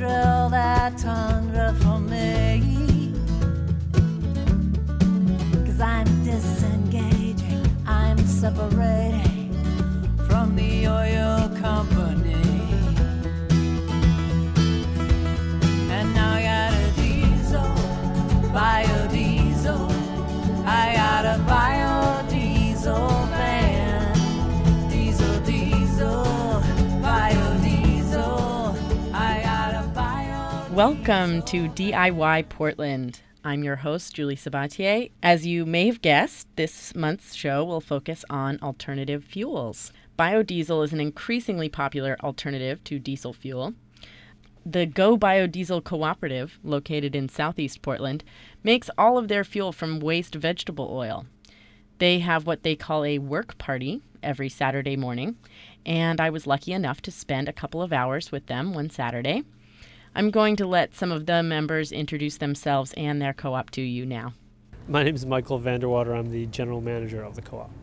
drill that tundra for me. 'Cause I'm disengaging, I'm separating from the oil company. And now I got a diesel, biodiesel. I got a biodiesel van. Diesel, diesel, biodiesel. I got a biodiesel. Welcome to DIY Portland. I'm your host, Julie Sabatier. As you may have guessed, this month's show will focus on alternative fuels. Biodiesel is an increasingly popular alternative to diesel fuel. The Go Biodiesel Cooperative, located in southeast Portland, makes all of their fuel from waste vegetable oil. They have what they call a work party every Saturday morning, and I was lucky enough to spend a couple of hours with them one Saturday. I'm going to let some of the members introduce themselves and their co-op to you now. My name is Michael Vanderwater. I'm the general manager of the co-op.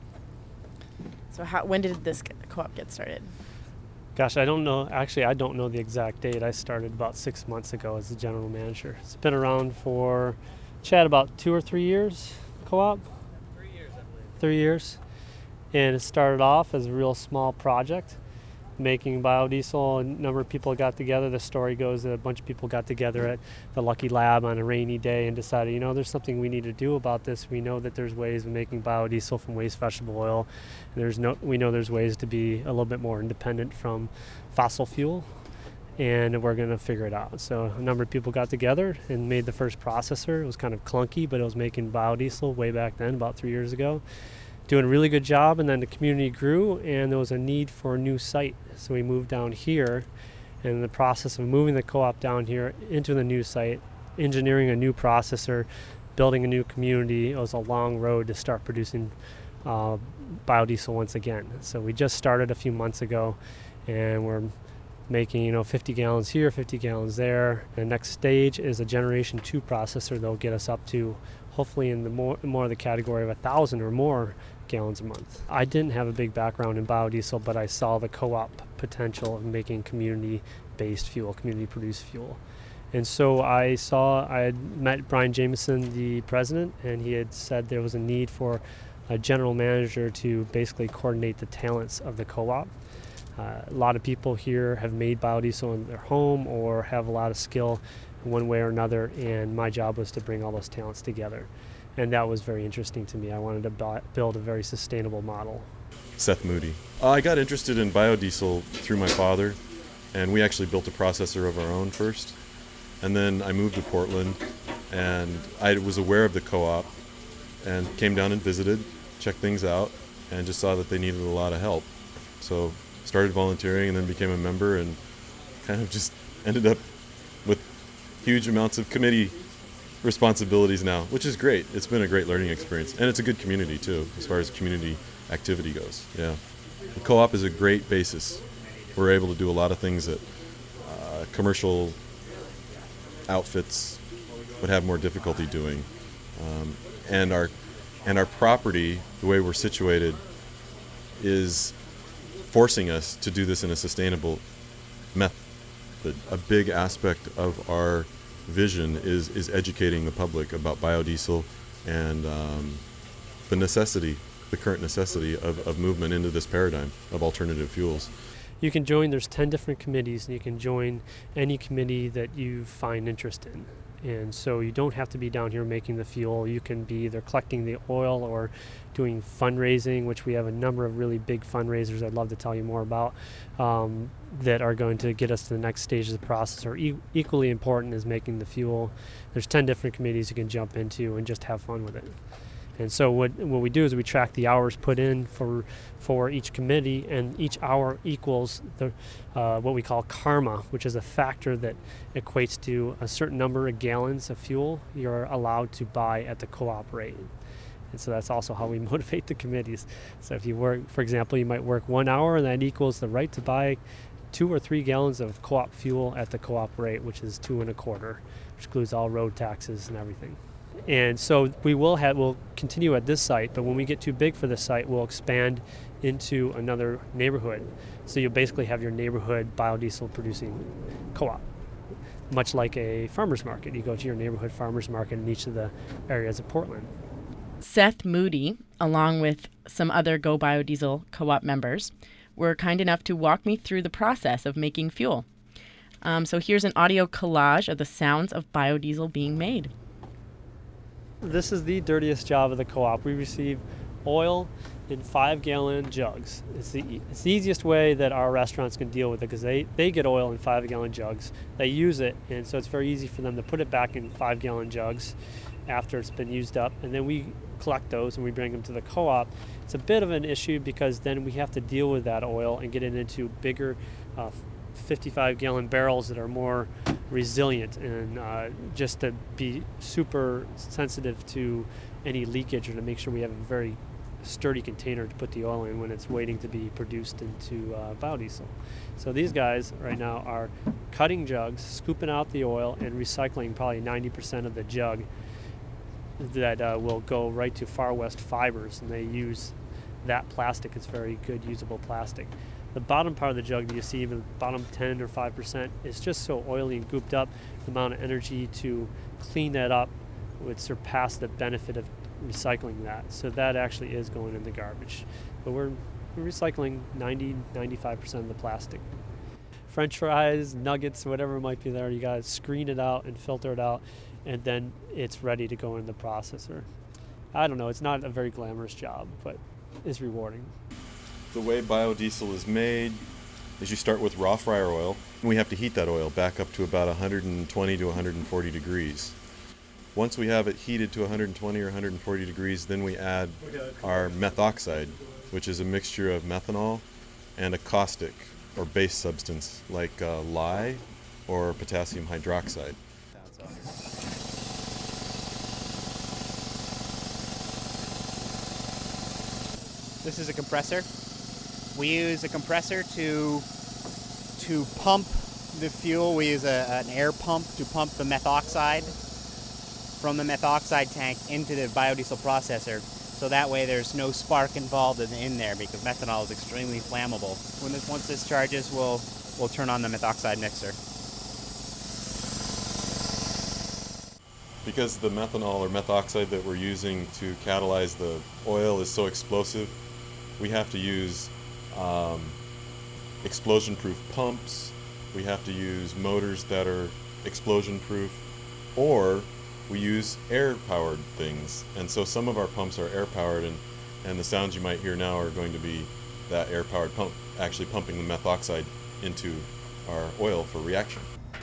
So when did this co-op get started? Gosh, I don't know. Actually, I don't know the exact date. I started about 6 months ago as the general manager. It's been around for, Chad, about 2 or 3 years, co-op? 3 years, I believe. 3 years. And it started off as a real small project, making biodiesel. A number of people got together. The story goes that a bunch of people got together at the Lucky Lab on a rainy day and decided, there's something we need to do about this. We know that there's ways of making biodiesel from waste vegetable oil. And we know there's ways to be a little bit more independent from fossil fuel, and we're going to figure it out. So a number of people got together and made the first processor. It was kind of clunky, but it was making biodiesel way back then, about 3 years ago. Doing a really good job, and then the community grew and there was a need for a new site. So we moved down here, and in the process of moving the co-op down here into the new site, engineering a new processor, building a new community, it was a long road to start producing biodiesel once again. So we just started a few months ago, and we're making 50 gallons here, 50 gallons there. The next stage is a Generation 2 processor that'll get us up to hopefully in the more of the category of 1,000 or more gallons a month. I didn't have a big background in biodiesel, but I saw the co-op potential of making community-based fuel, community-produced fuel. And so I had met Brian Jameson, the president, and he had said there was a need for a general manager to basically coordinate the talents of the co-op. A lot of people here have made biodiesel in their home or have a lot of skill in one way or another, and my job was to bring all those talents together. And that was very interesting to me. I wanted to build a very sustainable model. Seth Moody. I got interested in biodiesel through my father, and we actually built a processor of our own first. And then I moved to Portland, and I was aware of the co-op and came down and visited, checked things out, and just saw that they needed a lot of help. So started volunteering and then became a member, and kind of just ended up with huge amounts of committee responsibilities now, which is great. It's been a great learning experience, and it's a good community too, as far as community activity goes. Yeah, the co-op is a great basis. We're able to do a lot of things that commercial outfits would have more difficulty doing, and our property, the way we're situated, is forcing us to do this in a sustainable method. A big aspect of our vision is educating the public about biodiesel and the current necessity of movement into this paradigm of alternative fuels. You can join, there's 10 different committees, and you can join any committee that you find interest in. And so you don't have to be down here making the fuel. You can be either collecting the oil or doing fundraising, which we have a number of really big fundraisers I'd love to tell you more about, that are going to get us to the next stage of the process, or equally important is making the fuel. There's 10 different committees you can jump into and just have fun with it. And so what we do is we track the hours put in for each committee, and each hour equals the what we call karma, which is a factor that equates to a certain number of gallons of fuel you're allowed to buy at the co-op rate. And so that's also how we motivate the committees. So if you work, for example, you might work 1 hour, and that equals the right to buy 2 or 3 gallons of co-op fuel at the co-op rate, which is 2 1/4, which includes all road taxes and everything. And so we'll continue at this site, but when we get too big for this site, we'll expand into another neighborhood. So you'll basically have your neighborhood biodiesel producing co-op. much like a farmer's market. You go to your neighborhood farmer's market in each of the areas of Portland. Seth Moody, along with some other Go Biodiesel co-op members, were kind enough to walk me through the process of making fuel. So here's an audio collage of the sounds of biodiesel being made. This is the dirtiest job of the co-op. We receive oil in 5-gallon jugs. It's the easiest way that our restaurants can deal with it, because they get oil in 5-gallon jugs. They use it, and so it's very easy for them to put it back in 5-gallon jugs after it's been used up, and then we collect those and we bring them to the co-op. It's a bit of an issue because then we have to deal with that oil and get it into bigger 55-gallon barrels that are more resilient, and just to be super sensitive to any leakage, or to make sure we have a very sturdy container to put the oil in when it's waiting to be produced into biodiesel. So these guys right now are cutting jugs, scooping out the oil, and recycling probably 90% of the jug that will go right to Far West Fibers, and they use that plastic. It's very good usable plastic. The bottom part of the jug that you see, the bottom 10 or 5%, is just so oily and gooped up. The amount of energy to clean that up would surpass the benefit of recycling that. So that actually is going in the garbage. But we're recycling 90-95% of the plastic. French fries, nuggets, whatever might be there, you gotta screen it out and filter it out, and then it's ready to go in the processor. I don't know, it's not a very glamorous job, but it's rewarding. The way biodiesel is made is you start with raw fryer oil. We have to heat that oil back up to about 120 to 140 degrees. Once we have it heated to 120 or 140 degrees, then we add our methoxide, which is a mixture of methanol and a caustic or base substance like lye or potassium hydroxide. This is a compressor. We use a compressor to pump the fuel. We use an air pump to pump the methoxide from the methoxide tank into the biodiesel processor. So that way there's no spark involved in there, because methanol is extremely flammable. Once this charges, we'll turn on the methoxide mixer. Because the methanol or methoxide that we're using to catalyze the oil is so explosive, we have to use explosion-proof pumps. We have to use motors that are explosion-proof, or we use air-powered things. And so some of our pumps are air-powered, and the sounds you might hear now are going to be that air-powered pump actually pumping the methoxide into our oil for reaction.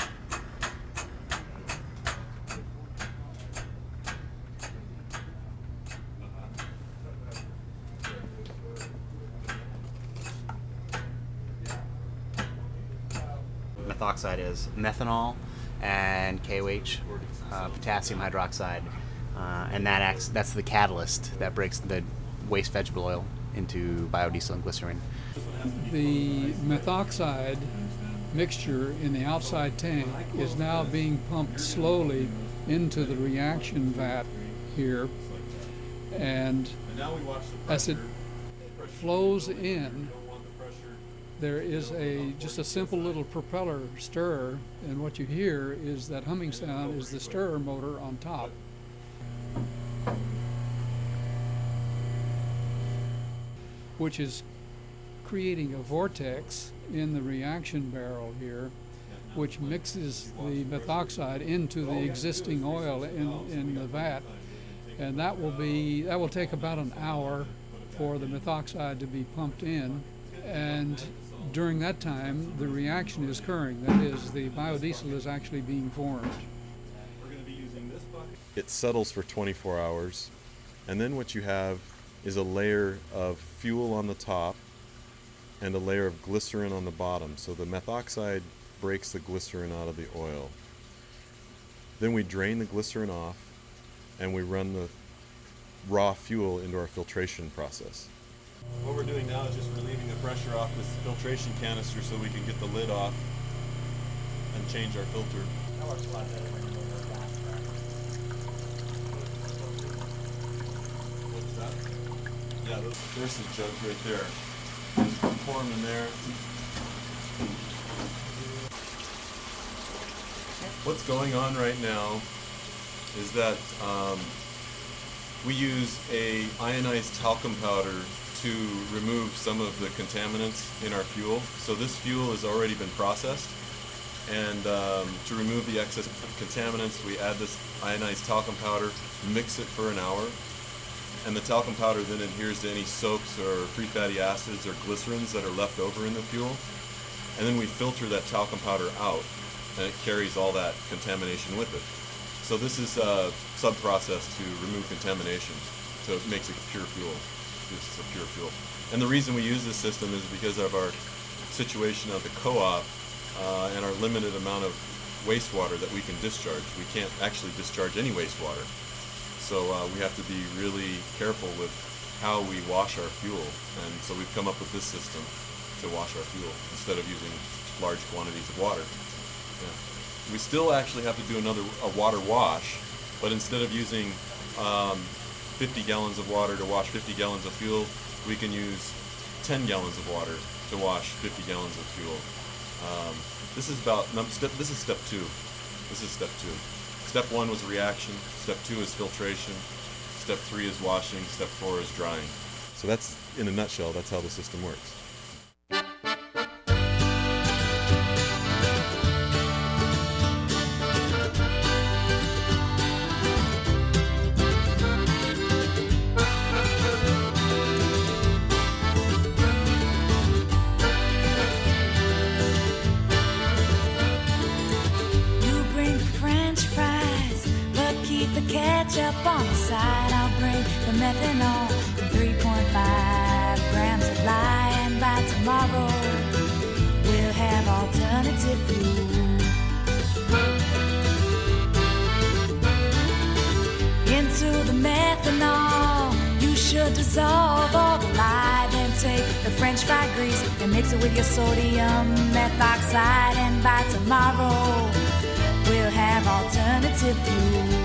Methoxide is methanol and KOH, potassium hydroxide, and that's the catalyst that breaks the waste vegetable oil into biodiesel and glycerin. The methoxide mixture in the outside tank is now being pumped slowly into the reaction vat here, and as it flows in, there is just a simple little propeller stirrer, and what you hear is that humming sound is the stirrer motor on top. Which is creating a vortex in the reaction barrel here, which mixes the methoxide into the existing oil in the vat, and that will take about an hour for the methoxide to be pumped in, and during that time the reaction is occurring. That is, the biodiesel is actually being formed. It settles for 24 hours, and then what you have is a layer of fuel on the top and a layer of glycerin on the bottom. So the methoxide breaks the glycerin out of the oil. Then we drain the glycerin off and we run the raw fuel into our filtration process. What we're doing now is just relieving the pressure off this filtration canister so we can get the lid off and change our filter. What's that? Yeah, there's the jugs right there. Just pour them in there. what's going on right now is that we use a ionized talcum powder to remove some of the contaminants in our fuel. So this fuel has already been processed, and to remove the excess contaminants, we add this ionized talcum powder, mix it for an hour, and the talcum powder then adheres to any soaps or free fatty acids or glycerins that are left over in the fuel. And then we filter that talcum powder out, and it carries all that contamination with it. So this is a sub-process to remove contamination, so it makes it pure fuel. It's a pure fuel. And the reason we use this system is because of our situation at the co-op and our limited amount of wastewater that we can discharge. We can't actually discharge any wastewater. So we have to be really careful with how we wash our fuel. And so we've come up with this system to wash our fuel instead of using large quantities of water. Yeah. We still actually have to do a water wash, but instead of using 50 gallons of water to wash 50 gallons of fuel, we can use 10 gallons of water to wash 50 gallons of fuel. This is step 2. This is step 2. Step 1 was reaction, step 2 is filtration, step 3 is washing, step 4 is drying. So that's, in a nutshell, that's how the system works. Ketchup on the side, I'll bring the methanol and 3.5 grams of lye, and by tomorrow we'll have alternative fuel. Into the methanol you should dissolve all the lye, then take the french fry grease and mix it with your sodium methoxide, and by tomorrow we'll have alternative fuel.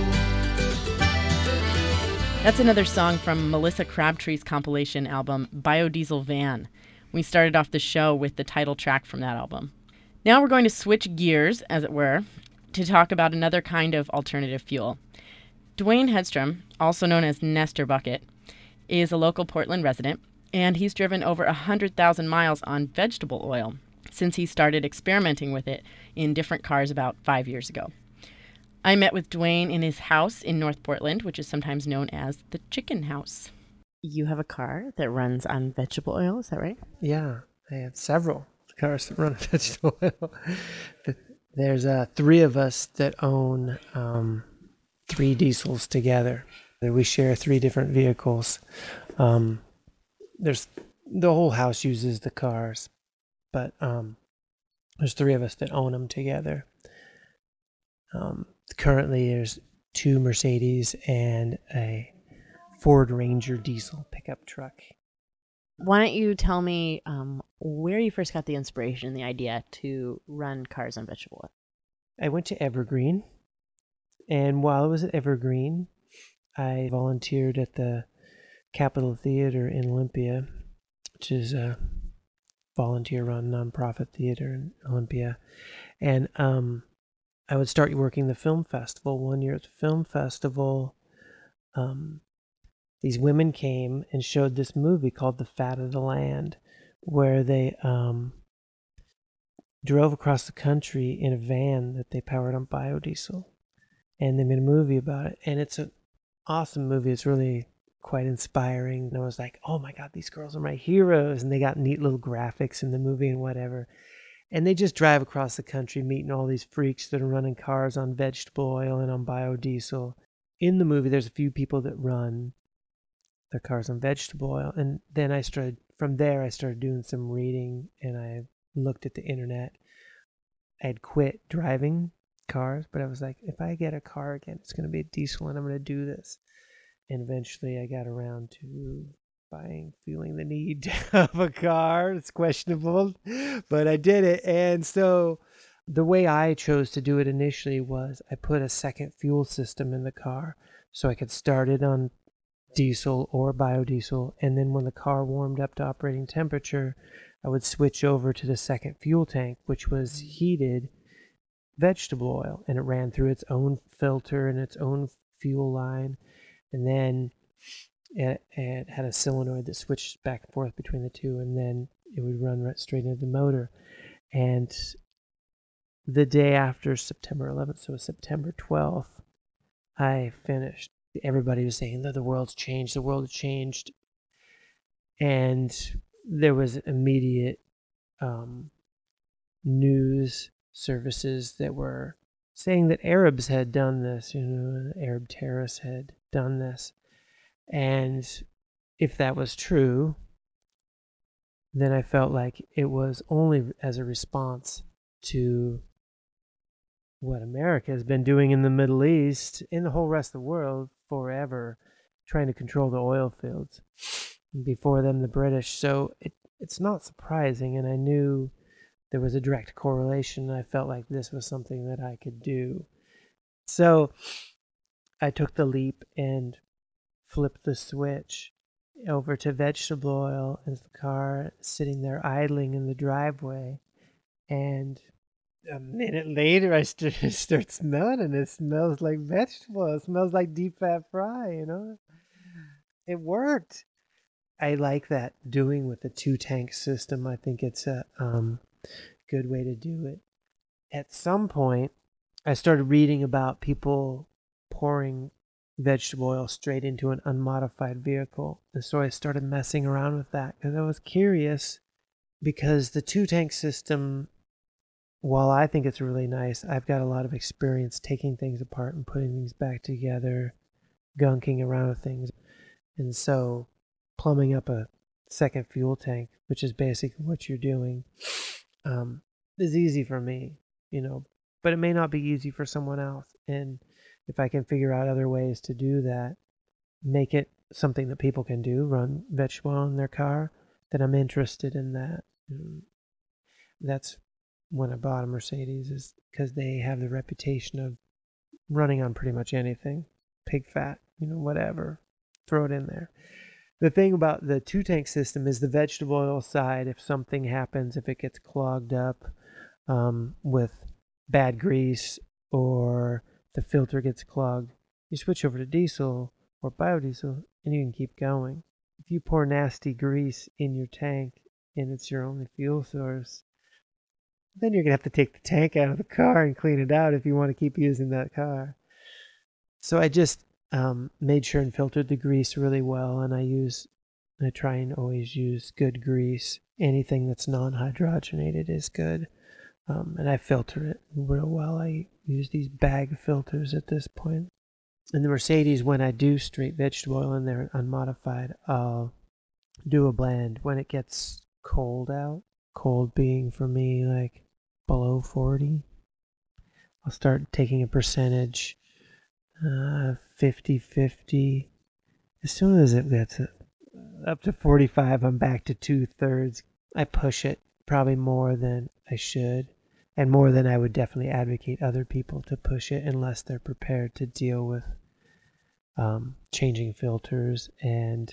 That's another song from Melissa Crabtree's compilation album, Biodiesel Van. We started off the show with the title track from that album. Now we're going to switch gears, as it were, to talk about another kind of alternative fuel. Dwayne Hedstrom, also known as Nestor Bucket, is a local Portland resident, and he's driven over 100,000 miles on vegetable oil since he started experimenting with it in different cars about 5 years ago. I met with Dwayne in his house in North Portland, which is sometimes known as the Chicken House. You have a car that runs on vegetable oil, is that right? Yeah, I have several cars that run on vegetable oil. There's 3 of us that own 3 diesels together. We share 3 different vehicles. There's the whole house uses the cars, but there's 3 of us that own them together. Currently, there's 2 Mercedes and a Ford Ranger diesel pickup truck. Why don't you tell me where you first got the inspiration, the idea to run cars on vegetable oil? I went to Evergreen, and while I was at Evergreen, I volunteered at the Capitol Theater in Olympia, which is a volunteer-run nonprofit theater in Olympia, and I would start working the film festival. One year at the film festival, these women came and showed this movie called The Fat of the Land, where they drove across the country in a van that they powered on biodiesel. And they made a movie about it. And it's an awesome movie. It's really quite inspiring. And I was like, oh my God, these girls are my heroes. And they got neat little graphics in the movie and whatever. And they just drive across the country meeting all these freaks that are running cars on vegetable oil and on biodiesel. In the movie, there's a few people that run their cars on vegetable oil. And then I started doing some reading, and I looked at the internet. I had quit driving cars, but I was like, if I get a car again, it's going to be a diesel, and I'm going to do this. And eventually I got around to feeling the need to have a car. It's questionable, but I did it. And so the way I chose to do it initially was I put a second fuel system in the car so I could start it on diesel or biodiesel. And then when the car warmed up to operating temperature, I would switch over to the second fuel tank, which was heated vegetable oil, and it ran through its own filter and its own fuel line, and then it had a solenoid that switched back and forth between the two, and then it would run right straight into the motor. And the day after September 11th, so September 12th, I finished. Everybody was saying that the world has changed. And there was immediate news services that were saying that Arabs had done this, Arab terrorists had done this. And if that was true, then I felt like it was only as a response to what America has been doing in the Middle East, in the whole rest of the world forever, trying to control the oil fields. Before them, the British. So it's not surprising, and I knew there was a direct correlation. I felt like this was something that I could do. So I took the leap and flipped the switch over to vegetable oil as the car sitting there idling in the driveway. And a minute later, I start smelling, and it smells like vegetable oil. It smells like deep fat fry, It worked. I like that doing with the 2-tank system. I think it's a good way to do it. At some point, I started reading about people pouring vegetable oil straight into an unmodified vehicle. And so I started messing around with that because I was curious, because the 2-tank system, while I think it's really nice, I've got a lot of experience taking things apart and putting things back together, gunking around with things. And so plumbing up a second fuel tank, which is basically what you're doing, is easy for me, but it may not be easy for someone else. And if I can figure out other ways to do that, make it something that people can do, run vegetable oil in their car, then I'm interested in that. That's when I bought a Mercedes, is because they have the reputation of running on pretty much anything. Pig fat, whatever, throw it in there. The thing about the 2-tank system is the vegetable oil side, if something happens, if it gets clogged up with bad grease, or the filter gets clogged, you switch over to diesel or biodiesel and you can keep going. If you pour nasty grease in your tank and it's your only fuel source, then you're going to have to take the tank out of the car and clean it out if you want to keep using that car. So I just made sure and filtered the grease really well, and I try and always use good grease. Anything that's non-hydrogenated is good, and I filter it real well. I use these bag filters at this point. In the Mercedes, when I do straight vegetable oil in there unmodified, I'll do a blend when it gets cold out. Cold being for me like below 40. I'll start taking a percentage, 50-50. As soon as it gets up to 45, I'm back to 2/3. I push it probably more than I should, and more than I would definitely advocate other people to push it unless they're prepared to deal with changing filters and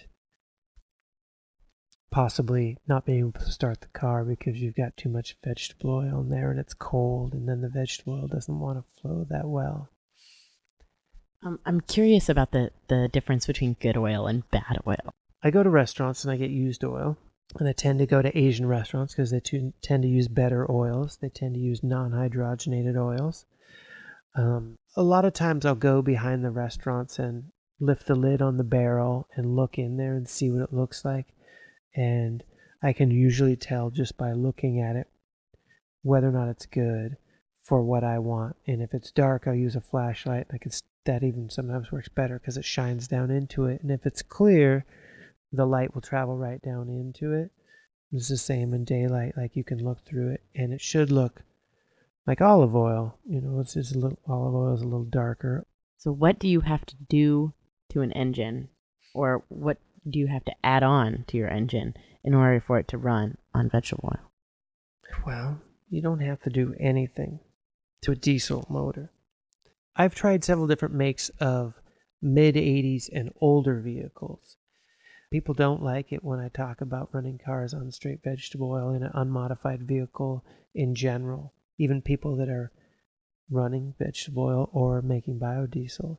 possibly not being able to start the car because you've got too much vegetable oil in there and it's cold, and then the vegetable oil doesn't want to flow that well. I'm curious about the difference between good oil and bad oil. I go to restaurants and I get used oil, and I tend to go to Asian restaurants because they tend to use better oils. They tend to use non-hydrogenated oils. A lot of times I'll go behind the restaurants and lift the lid on the barrel and look in there and see what it looks like. And I can usually tell just by looking at it whether or not it's good for what I want. And if it's dark, I'll use a flashlight. That even sometimes works better because it shines down into it. And if it's clear, the light will travel right down into it. It's the same in daylight. Like, you can look through it and it should look like olive oil. It's just olive oil is a little darker. So what do you have to do to an engine, or what do you have to add on to your engine in order for it to run on vegetable oil? Well, you don't have to do anything to a diesel motor. I've tried several different makes of mid-80s and older vehicles. People don't like it when I talk about running cars on straight vegetable oil in an unmodified vehicle in general. Even people that are running vegetable oil or making biodiesel.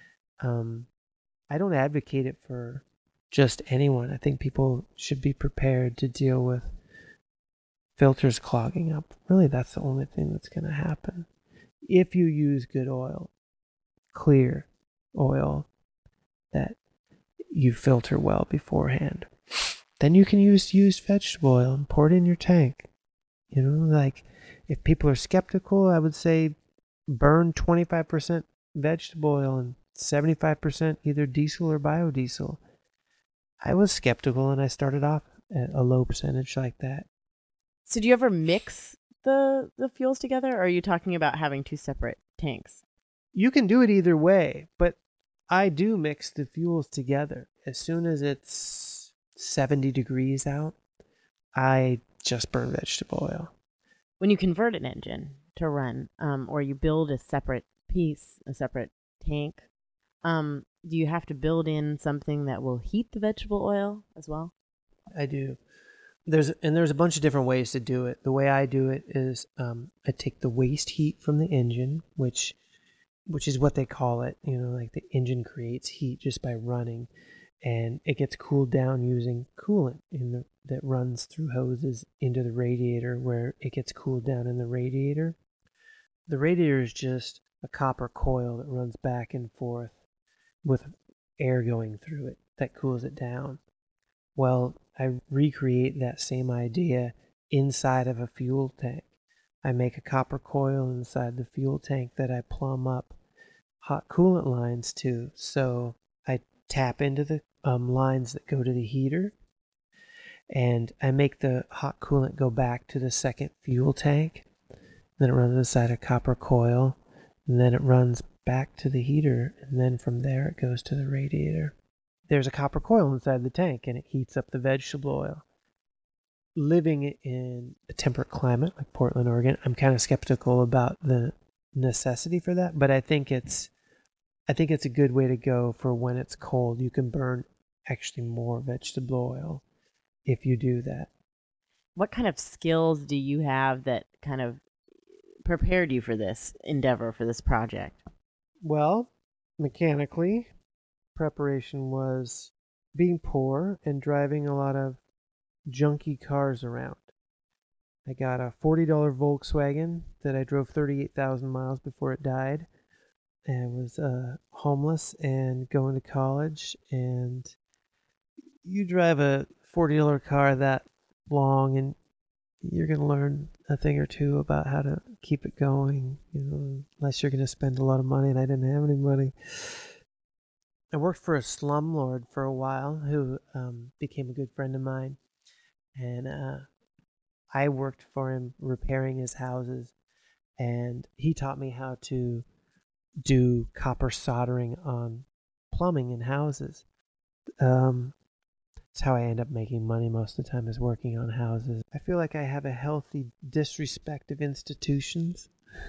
I don't advocate it for just anyone. I think people should be prepared to deal with filters clogging up. Really, that's the only thing that's going to happen. If you use good oil, clear oil that you filter well beforehand, then you can use used vegetable oil and pour it in your tank. You know, like if people are skeptical, I would say burn 25% vegetable oil and 75% either diesel or biodiesel. I was skeptical and I started off at a low percentage like that. So do you ever mix the fuels together, or are you talking about having two separate tanks? You can do it either way, but I do mix the fuels together. As soon as it's 70 degrees out, I just burn vegetable oil. When you convert an engine to run, or you build a separate piece, a separate tank, do you have to build in something that will heat the vegetable oil as well? I do. There's a bunch of different ways to do it. The way I do it is I take the waste heat from the engine, which is what they call it. You know, like the engine creates heat just by running, and it gets cooled down using coolant that runs through hoses into the radiator, where it gets cooled down in the radiator. The radiator is just a copper coil that runs back and forth with air going through it that cools it down. Well, I recreate that same idea inside of a fuel tank. I make a copper coil inside the fuel tank that I plumb up hot coolant lines to. So I tap into the lines that go to the heater, and I make the hot coolant go back to the second fuel tank. Then it runs inside a copper coil, and then it runs back to the heater, and then from there it goes to the radiator. There's a copper coil inside the tank, and it heats up the vegetable oil. Living in a temperate climate like Portland, Oregon, I'm kind of skeptical about the necessity for that, but I think it's a good way to go for when it's cold. You can burn actually more vegetable oil if you do that. What kind of skills do you have that kind of prepared you for this endeavor, for this project? Well, mechanically, preparation was being poor and driving a lot of junky cars around. I got a $40 Volkswagen that I drove 38,000 miles before it died, and was homeless and going to college. And you drive a $40 car that long, and you're going to learn a thing or two about how to keep it going, you know, unless you're going to spend a lot of money, and I didn't have any money. I worked for a slumlord for a while who became a good friend of mine, and I worked for him repairing his houses, and he taught me how to do copper soldering on plumbing in houses. That's how I end up making money most of the time, is working on houses. I feel like I have a healthy disrespect of institutions,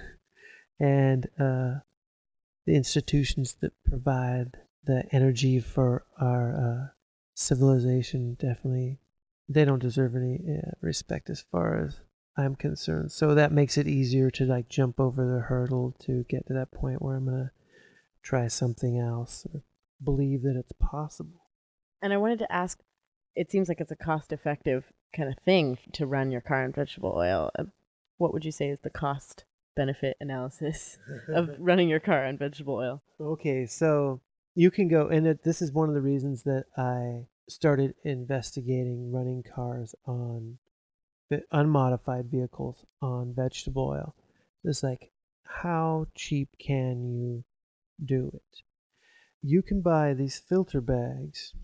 and the institutions that provide the energy for our civilization, definitely, they don't deserve any respect as far as I'm concerned. So that makes it easier to like jump over the hurdle to get to that point where I'm going to try something else or believe that it's possible. And I wanted to ask, it seems like it's a cost-effective kind of thing to run your car on vegetable oil. What would you say is the cost-benefit analysis of running your car on vegetable oil? Okay, so you can go, and this is one of the reasons that I started investigating running cars on unmodified vehicles on vegetable oil. It's like, how cheap can you do it? You can buy these filter bags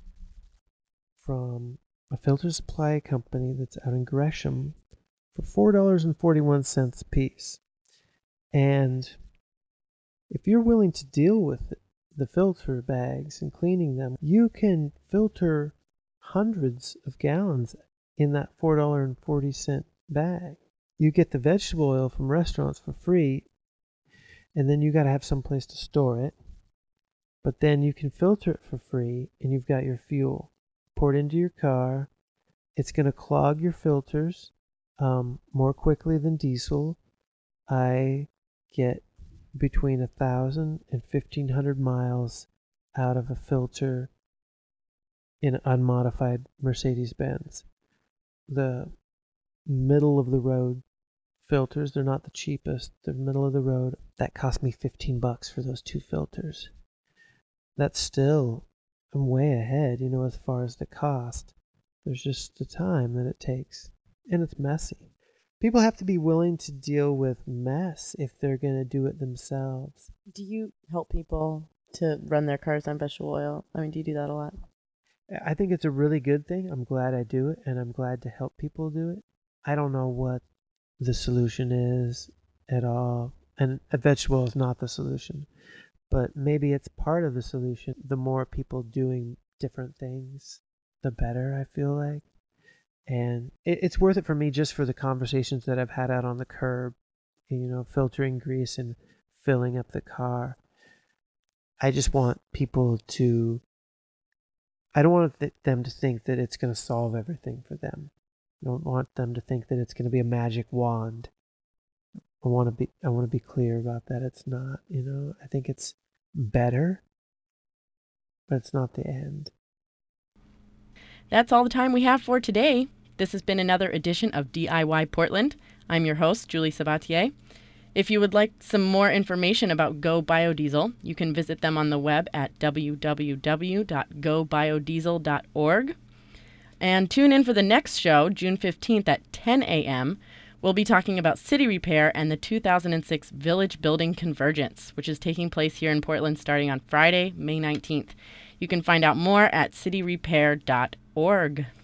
from a filter supply company that's out in Gresham for $4.41 a piece. And if you're willing to deal with the filter bags and cleaning them, you can filter hundreds of gallons in that $4.40 bag. You get the vegetable oil from restaurants for free, and then you got to have some place to store it. But then you can filter it for free, and you've got your fuel. Pour it into your car. It's going to clog your filters more quickly than diesel. I get between 1,000 and 1,500 miles out of a filter in an unmodified Mercedes-Benz. The middle of the road filters, they're not the cheapest. They're middle of the road. That cost me $15 for those 2 filters. That's still, I'm way ahead, as far as the cost. There's just the time that it takes, and it's messy. People have to be willing to deal with mess if they're going to do it themselves. Do you help people to run their cars on vegetable oil? I mean, do you do that a lot? I think it's a really good thing. I'm glad I do it, and I'm glad to help people do it. I don't know what the solution is at all, and a vegetable oil is not the solution, but maybe it's part of the solution. The more people doing different things, the better, I feel like. And it's worth it for me just for the conversations that I've had out on the curb, filtering grease and filling up the car. I just want people to, I don't want them to think that it's going to solve everything for them. I don't want them to think that it's going to be a magic wand. I want to be clear about that. It's not, I think it's better, but it's not the end. That's all the time we have for today. This has been another edition of DIY Portland. I'm your host, Julie Sabatier. If you would like some more information about Go Biodiesel, you can visit them on the web at www.gobiodiesel.org. And tune in for the next show, June 15th at 10 a.m. We'll be talking about city repair and the 2006 Village Building Convergence, which is taking place here in Portland starting on Friday, May 19th. You can find out more at cityrepair.org.